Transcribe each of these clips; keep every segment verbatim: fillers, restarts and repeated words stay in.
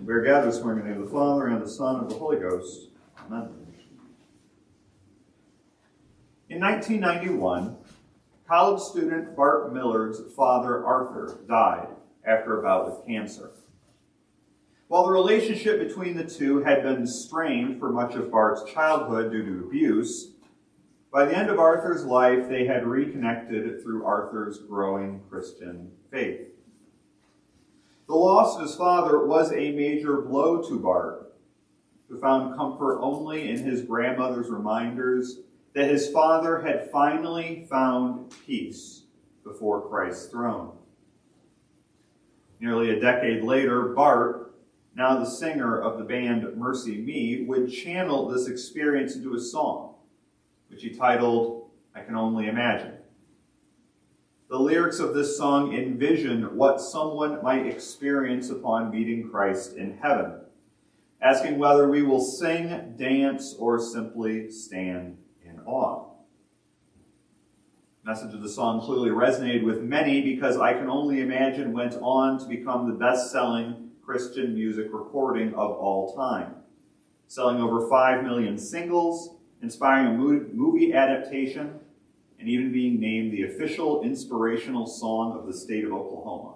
We are gathered this morning in the name of the Father, and of the Son, and of the Holy Ghost. Amen. In nineteen ninety-one, college student Bart Millard's father, Arthur, died after a bout with cancer. While the relationship between the two had been strained for much of Bart's childhood due to abuse, by the end of Arthur's life, they had reconnected through Arthur's growing Christian faith. The loss of his father was a major blow to Bart, who found comfort only in his grandmother's reminders that his father had finally found peace before Christ's throne. Nearly a decade later, Bart, now the singer of the band Mercy Me, would channel this experience into a song, which he titled, I Can Only Imagine. The lyrics of this song envision what someone might experience upon meeting Christ in heaven, asking whether we will sing, dance, or simply stand in awe. The message of the song clearly resonated with many because I Can Only Imagine went on to become the best-selling Christian music recording of all time, selling over five million singles, inspiring a movie adaptation, and even being named the official inspirational song of the state of Oklahoma.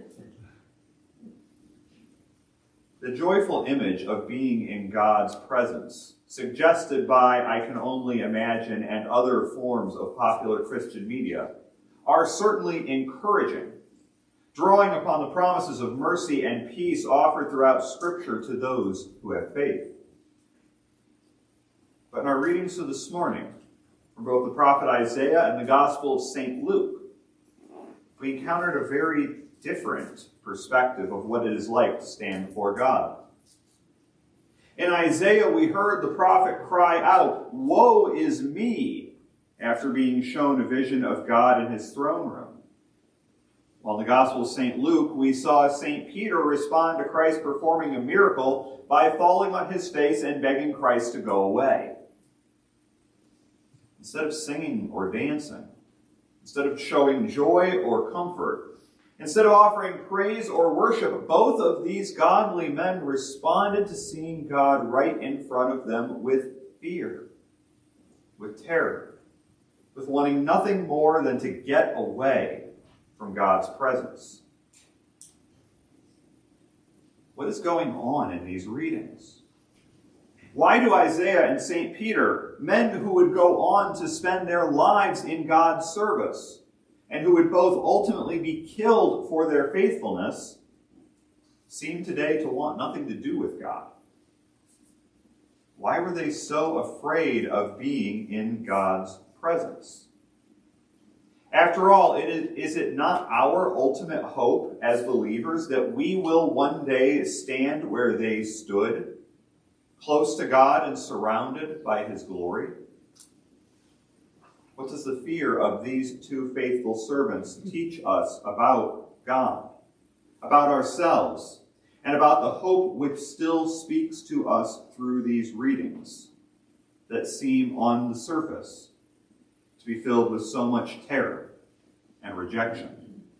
The joyful image of being in God's presence, suggested by I Can Only Imagine and other forms of popular Christian media, are certainly encouraging, drawing upon the promises of mercy and peace offered throughout Scripture to those who have faith. But in our readings of this morning, from both the prophet Isaiah and the Gospel of Saint Luke, we encountered a very different perspective of what it is like to stand before God. In Isaiah, we heard the prophet cry out, "Woe is me," after being shown a vision of God in his throne room. While in the Gospel of Saint Luke, we saw Saint Peter respond to Christ performing a miracle by falling on his face and begging Christ to go away. Instead of singing or dancing, instead of showing joy or comfort, instead of offering praise or worship, both of these godly men responded to seeing God right in front of them with fear, with terror, with wanting nothing more than to get away from God's presence. What is going on in these readings? Why do Isaiah and Saint Peter, men who would go on to spend their lives in God's service, and who would both ultimately be killed for their faithfulness, seem today to want nothing to do with God? Why were they so afraid of being in God's presence? After all, it is, is it not our ultimate hope as believers that we will one day stand where they stood, close to God and surrounded by his glory? What does the fear of these two faithful servants teach us about God, about ourselves, and about the hope which still speaks to us through these readings that seem on the surface to be filled with so much terror and rejection?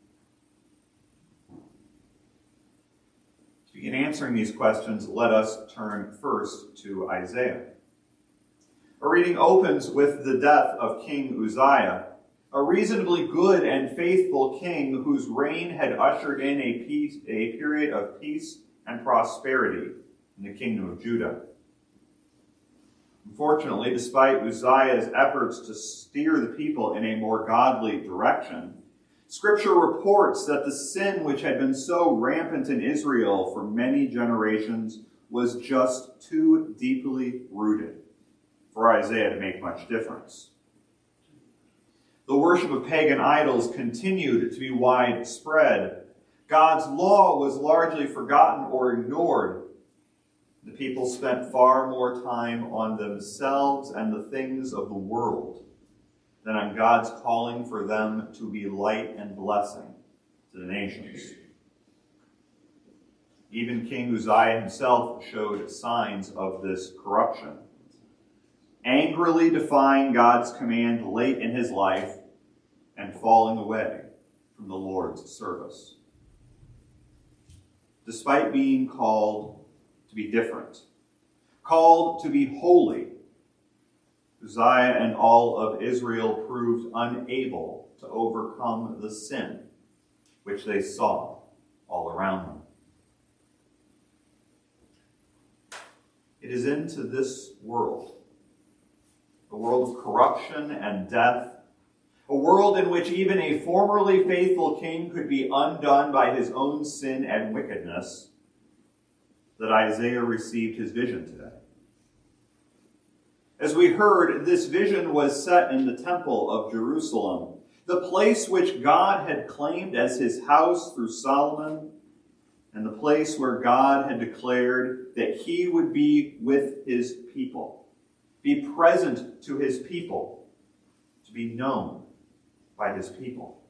To begin answering these questions, let us turn first to Isaiah. Our reading opens with the death of King Uzziah, a reasonably good and faithful king whose reign had ushered in a, peace, a period of peace and prosperity in the kingdom of Judah. Unfortunately, despite Uzziah's efforts to steer the people in a more godly direction, Scripture reports that the sin which had been so rampant in Israel for many generations was just too deeply rooted for Isaiah to make much difference. The worship of pagan idols continued to be widespread. God's law was largely forgotten or ignored. The people spent far more time on themselves and the things of the world than on God's calling for them to be light and blessing to the nations. Even King Uzziah himself showed signs of this corruption, angrily defying God's command late in his life and falling away from the Lord's service. despite being called to be different, called to be holy, Uzziah and all of Israel proved unable to overcome the sin which they saw all around them. It is into this world, a world of corruption and death, a world in which even a formerly faithful king could be undone by his own sin and wickedness, that Isaiah received his vision today. As we heard, this vision was set in the temple of Jerusalem, the place which God had claimed as his house through Solomon, and the place where God had declared that he would be with his people, be present to his people, to be known by his people.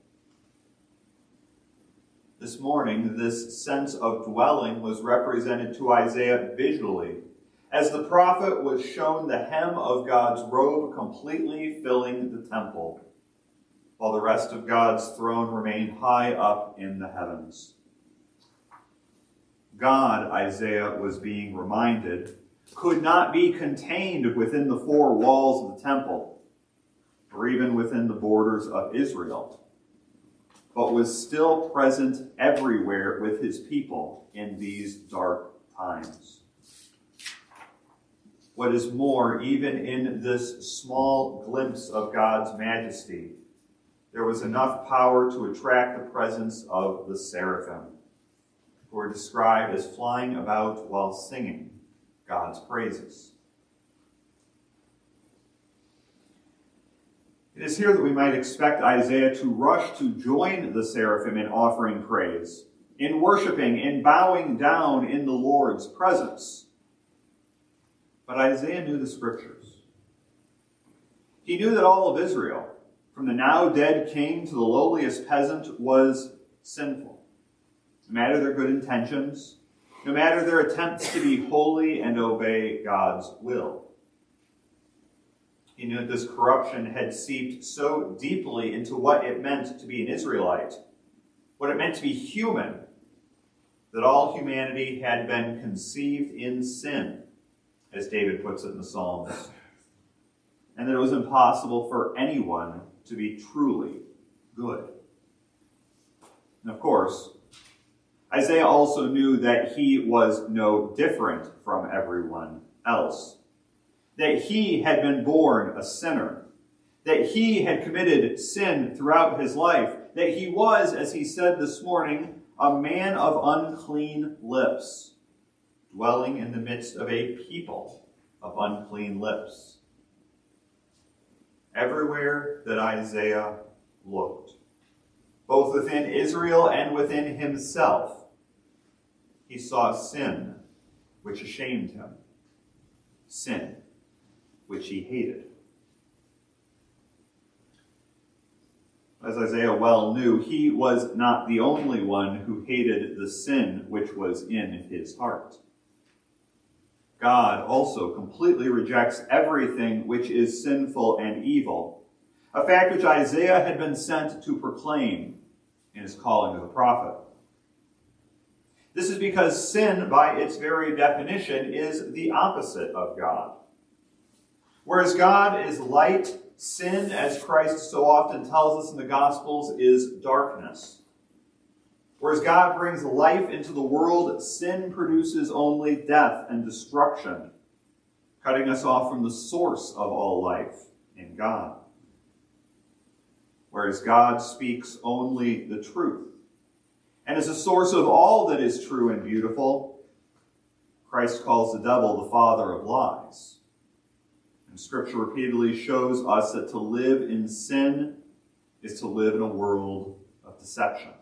This morning, this sense of dwelling was represented to Isaiah visually, as the prophet was shown the hem of God's robe completely filling the temple, while the rest of God's throne remained high up in the heavens. God, Isaiah was being reminded, could not be contained within the four walls of the temple, or even within the borders of Israel, but was still present everywhere with his people in these dark times. What is more, even in this small glimpse of God's majesty, there was enough power to attract the presence of the seraphim, who are described as flying about while singing God's praises. It is here that we might expect Isaiah to rush to join the seraphim in offering praise, in worshiping, in bowing down in the Lord's presence. But Isaiah knew the scriptures. He knew that all of Israel, from the now dead king to the lowliest peasant, was sinful. No matter their good intentions, no matter their attempts to be holy and obey God's will. He knew that this corruption had seeped so deeply into what it meant to be an Israelite, what it meant to be human, that all humanity had been conceived in sin, as David puts it in the Psalms, and that it was impossible for anyone to be truly good. And of course, Isaiah also knew that he was no different from everyone else, that he had been born a sinner, that he had committed sin throughout his life, that he was, as he said this morning, a man of unclean lips, dwelling in the midst of a people of unclean lips. Everywhere that Isaiah looked, both within Israel and within himself, he saw sin which ashamed him, sin which he hated. As Isaiah well knew, he was not the only one who hated the sin which was in his heart. God also completely rejects everything which is sinful and evil, a fact which Isaiah had been sent to proclaim in his calling as a prophet. This is because sin, by its very definition, is the opposite of God. Whereas God is light, sin, as Christ so often tells us in the Gospels, is darkness. Whereas God brings life into the world, sin produces only death and destruction, cutting us off from the source of all life in God. Whereas God speaks only the truth, and is a source of all that is true and beautiful, Christ calls the devil the father of lies. And Scripture repeatedly shows us that to live in sin is to live in a world of deception.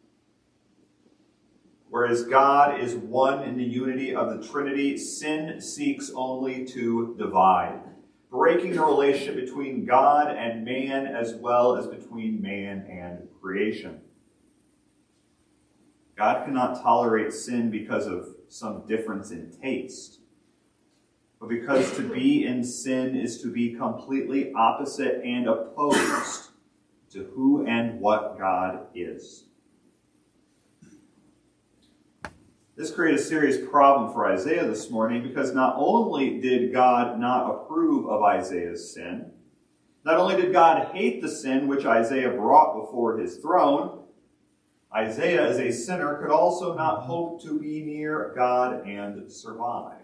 Whereas God is one in the unity of the Trinity, sin seeks only to divide, breaking the relationship between God and man as well as between man and creation. God cannot tolerate sin because of some difference in taste, but because to be in sin is to be completely opposite and opposed to who and what God is. This created a serious problem for Isaiah this morning because not only did God not approve of Isaiah's sin, not only did God hate the sin which Isaiah brought before his throne, Isaiah as a sinner could also not hope to be near God and survive.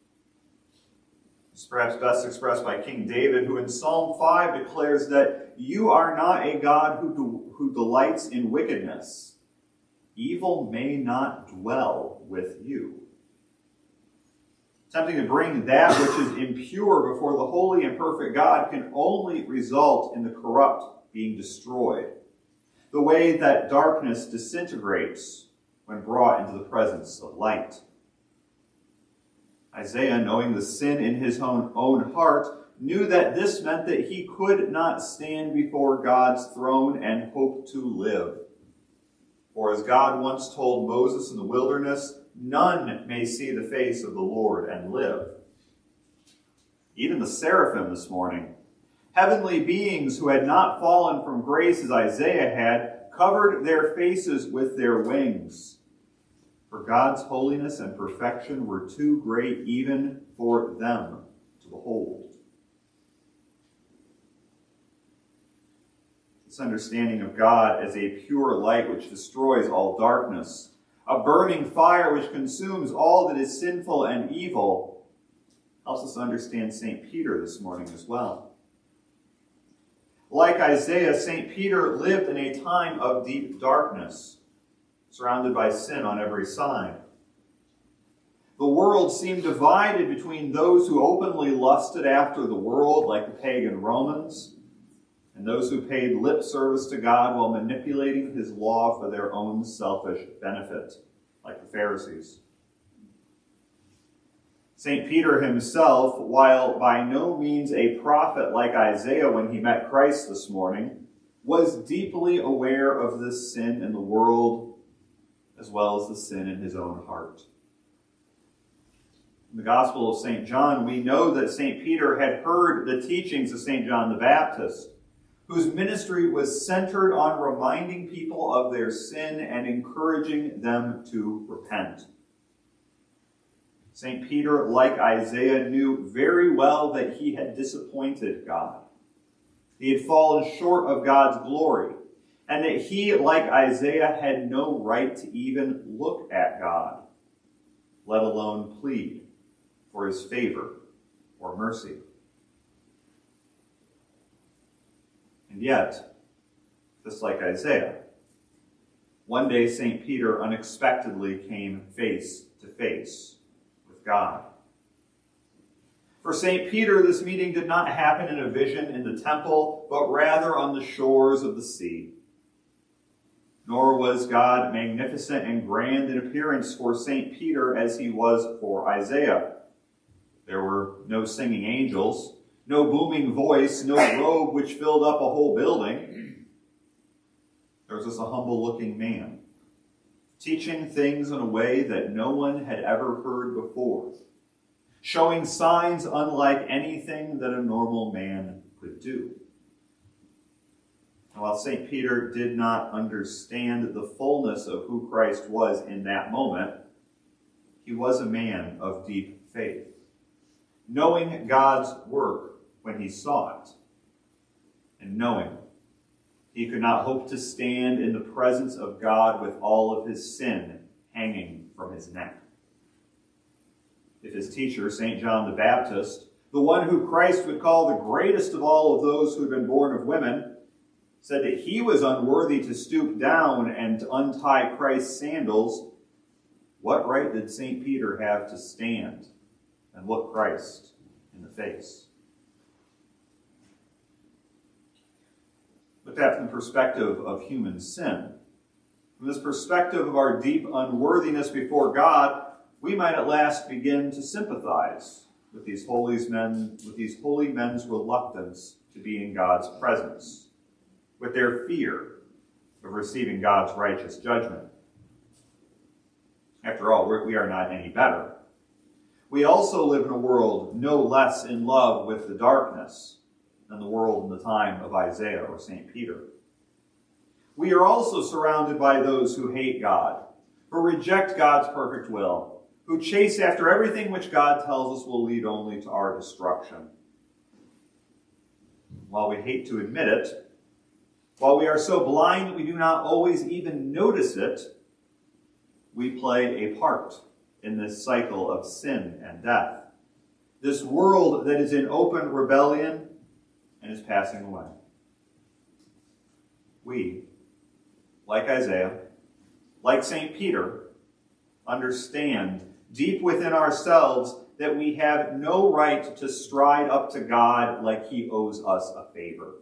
It's perhaps best expressed by King David, who in Psalm five declares that you are not a God who, de- who delights in wickedness. Evil may not dwell with you. Attempting to bring that which is impure before the holy and perfect God can only result in the corrupt being destroyed, the way that darkness disintegrates when brought into the presence of light. Isaiah, knowing the sin in his own, own heart, knew that this meant that he could not stand before God's throne and hope to live. For as God once told Moses in the wilderness, none may see the face of the Lord and live. Even the seraphim this morning, heavenly beings who had not fallen from grace as Isaiah had, covered their faces with their wings. For God's holiness and perfection were too great even for them to behold. This understanding of God as a pure light which destroys all darkness, a burning fire which consumes all that is sinful and evil, helps us understand Saint Peter this morning as well. Like Isaiah, Saint Peter lived in a time of deep darkness, surrounded by sin on every side. The world seemed divided between those who openly lusted after the world, like the pagan Romans, and those who paid lip service to God while manipulating his law for their own selfish benefit, like the Pharisees. Saint Peter himself, while by no means a prophet like Isaiah when he met Christ this morning, was deeply aware of this sin in the world as well as the sin in his own heart. In the Gospel of Saint John, we know that Saint Peter had heard the teachings of Saint John the Baptist, whose ministry was centered on reminding people of their sin and encouraging them to repent. Saint Peter, like Isaiah, knew very well that he had disappointed God. He had fallen short of God's glory, and that he, like Isaiah, had no right to even look at God, let alone plead for his favor or mercy. And yet, just like Isaiah, one day Saint Peter unexpectedly came face to face with God. For Saint Peter, this meeting did not happen in a vision in the temple, but rather on the shores of the sea. Nor was God magnificent and grand in appearance for Saint Peter as he was for Isaiah. There were no singing angels, no booming voice, no robe which filled up a whole building. There was just a humble-looking man, teaching things in a way that no one had ever heard before, showing signs unlike anything that a normal man could do. And while Saint Peter did not understand the fullness of who Christ was in that moment, he was a man of deep faith, knowing God's work when he saw it, and knowing he could not hope to stand in the presence of God with all of his sin hanging from his neck. If his teacher, Saint John the Baptist, the one who Christ would call the greatest of all of those who had been born of women, said that he was unworthy to stoop down and to untie Christ's sandals, what right did Saint Peter have to stand and look Christ in the face? Looked at from the perspective of human sin, from this perspective of our deep unworthiness before God, we might at last begin to sympathize with these holy men, with these holy men's reluctance to be in God's presence, with their fear of receiving God's righteous judgment. After all, we are not any better. We also live in a world no less in love with the darkness than the world in the time of Isaiah or Saint Peter. We are also surrounded by those who hate God, who reject God's perfect will, who chase after everything which God tells us will lead only to our destruction. While we hate to admit it, while we are so blind that we do not always even notice it, we play a part in this cycle of sin and death. This world that is in open rebellion and is passing away. We, like Isaiah, like Saint Peter, understand deep within ourselves that we have no right to stride up to God like he owes us a favor.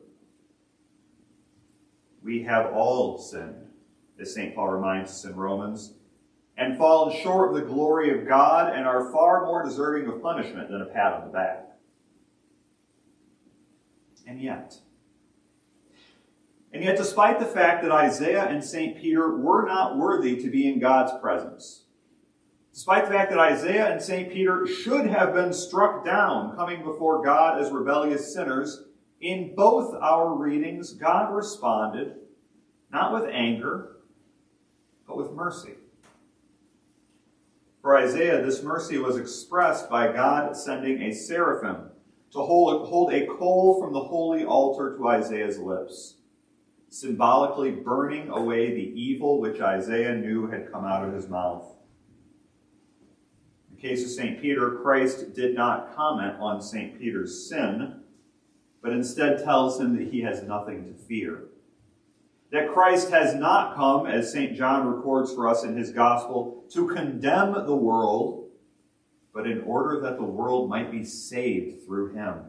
We have all sinned, as Saint Paul reminds us in Romans, and fallen short of the glory of God and are far more deserving of punishment than a pat on the back. And yet, and yet despite the fact that Isaiah and Saint Peter were not worthy to be in God's presence, despite the fact that Isaiah and Saint Peter should have been struck down coming before God as rebellious sinners, in both our readings, God responded not with anger, but with mercy. For Isaiah, this mercy was expressed by God sending a seraphim to hold, hold a coal from the holy altar to Isaiah's lips, symbolically burning away the evil which Isaiah knew had come out of his mouth. In the case of Saint Peter, Christ did not comment on Saint Peter's sin, but instead tells him that he has nothing to fear. That Christ has not come, as Saint John records for us in his gospel, to condemn the world, but in order that the world might be saved through him.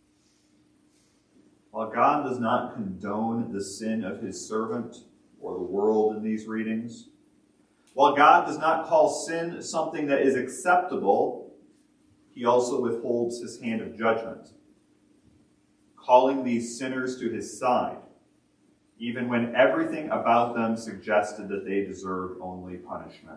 While God does not condone the sin of his servant or the world in these readings, while God does not call sin something that is acceptable, he also withholds his hand of judgment, calling these sinners to his side, even when everything about them suggested that they deserved only punishment.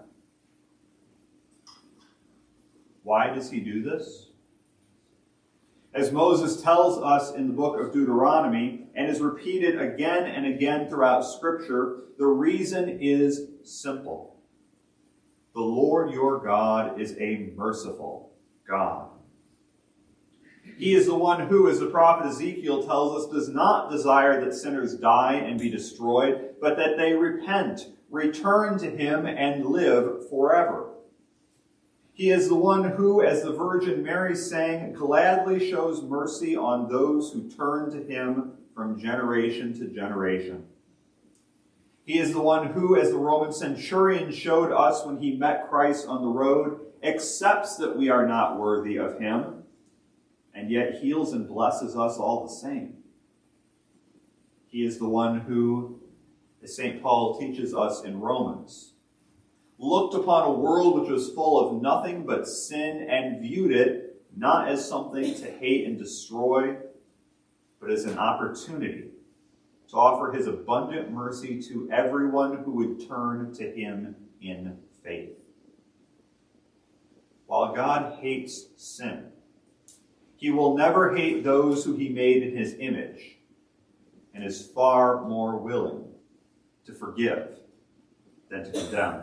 Why does he do this? As Moses tells us in the book of Deuteronomy, and is repeated again and again throughout Scripture, the reason is simple. The Lord your God is a merciful God. He is the one who, as the prophet Ezekiel tells us, does not desire that sinners die and be destroyed, but that they repent, return to him, and live forever. He is the one who, as the Virgin Mary sang, gladly shows mercy on those who turn to him from generation to generation. He is the one who, as the Roman centurion showed us when he met Christ on the road, accepts that we are not worthy of him, and yet heals and blesses us all the same. He is the one who, as Saint Paul teaches us in Romans, looked upon a world which was full of nothing but sin and viewed it not as something to hate and destroy, but as an opportunity to offer his abundant mercy to everyone who would turn to him in faith. While God hates sin, he will never hate those who he made in his image, and is far more willing to forgive than to condemn.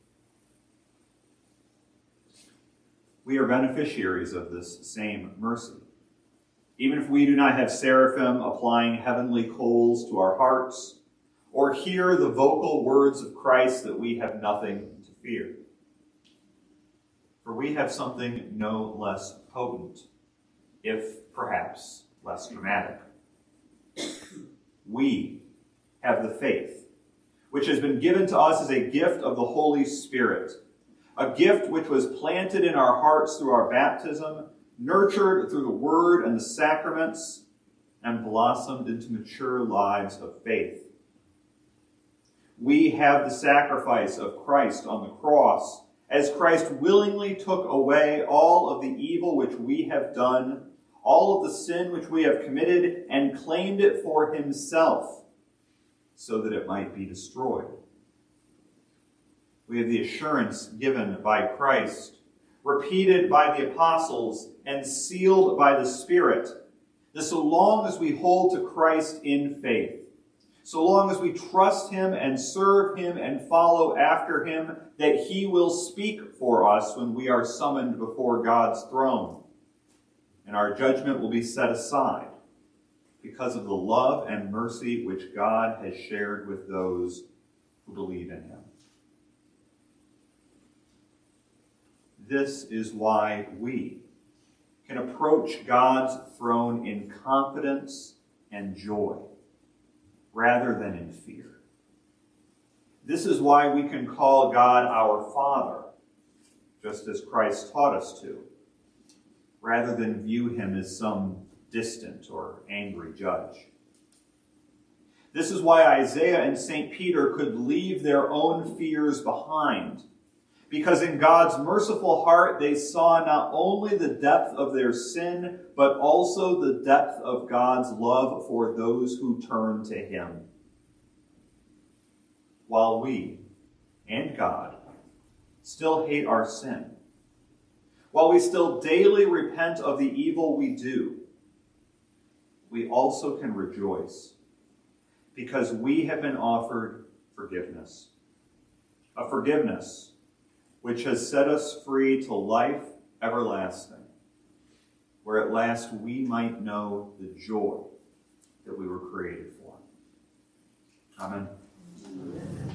We are beneficiaries of this same mercy. Even if we do not have seraphim applying heavenly coals to our hearts, or hear the vocal words of Christ that we have nothing to fear. For we have something no less potent, if perhaps less dramatic. We have the faith, which has been given to us as a gift of the Holy Spirit, a gift which was planted in our hearts through our baptism, nurtured through the Word and the sacraments, and blossomed into mature lives of faith. We have the sacrifice of Christ on the cross, as Christ willingly took away all of the evil which we have done, all of the sin which we have committed, and claimed it for himself, so that it might be destroyed. We have the assurance given by Christ, repeated by the apostles, and sealed by the Spirit, that so long as we hold to Christ in faith, so long as we trust him and serve him and follow after him, that he will speak for us when we are summoned before God's throne. And our judgment will be set aside because of the love and mercy which God has shared with those who believe in him. This is why we can approach God's throne in confidence and joy, rather than in fear. This is why we can call God our Father, just as Christ taught us to, rather than view him as some distant or angry judge. This is why Isaiah and Saint Peter could leave their own fears behind, because in God's merciful heart they saw not only the depth of their sin, but also the depth of God's love for those who turn to him. While we and God still hate our sin, while we still daily repent of the evil we do, we also can rejoice because we have been offered forgiveness. A forgiveness which has set us free to life everlasting, where at last we might know the joy that we were created for. Amen. Amen.